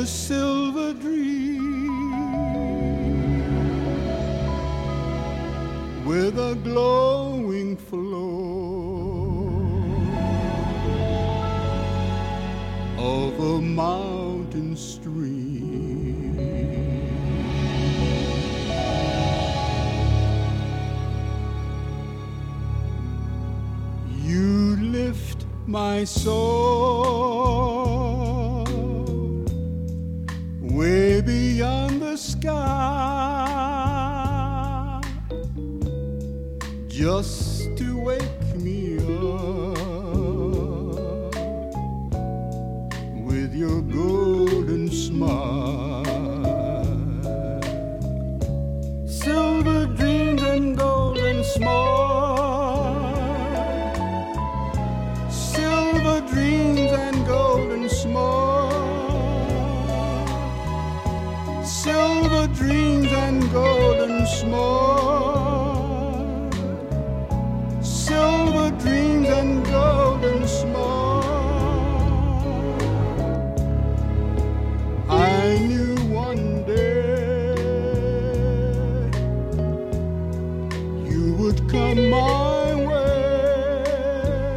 a silver dream with a glowing flow of a mountain stream. You lift my soul way beyond the sky, just to wake me up with your golden smile. Silver dreams and golden smile, silver dreams and golden smile, silver dreams and golden smile, silver dreams and golden smile. I knew one day you would come my way,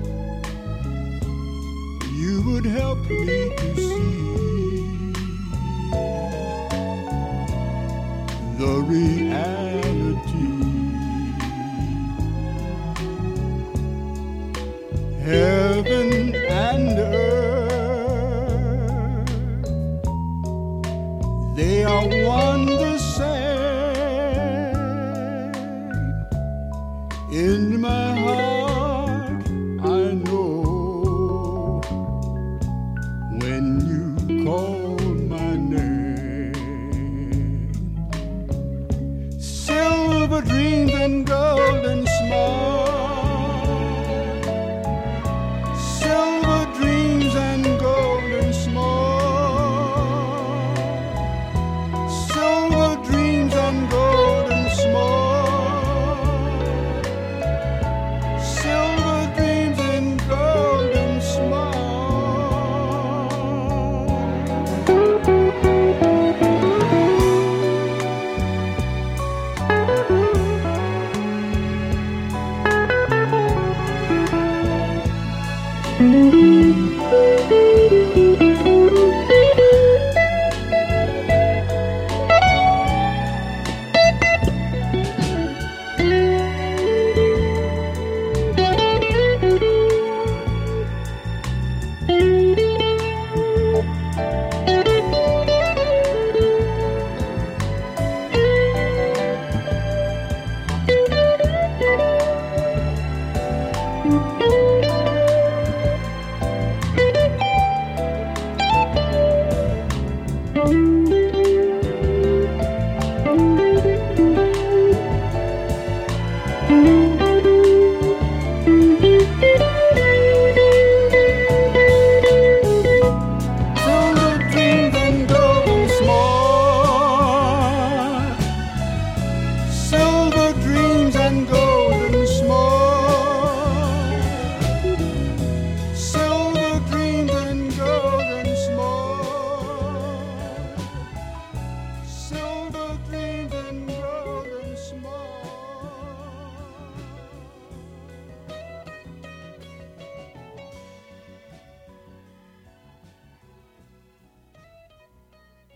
you would help me to see the reality. Heaven and earth, they are one the same. In my heart I know when you call my name. Silver dreams and golden smile, silver dreams and golden smile, silver dreams and golden smile, silver dreams and golden smile.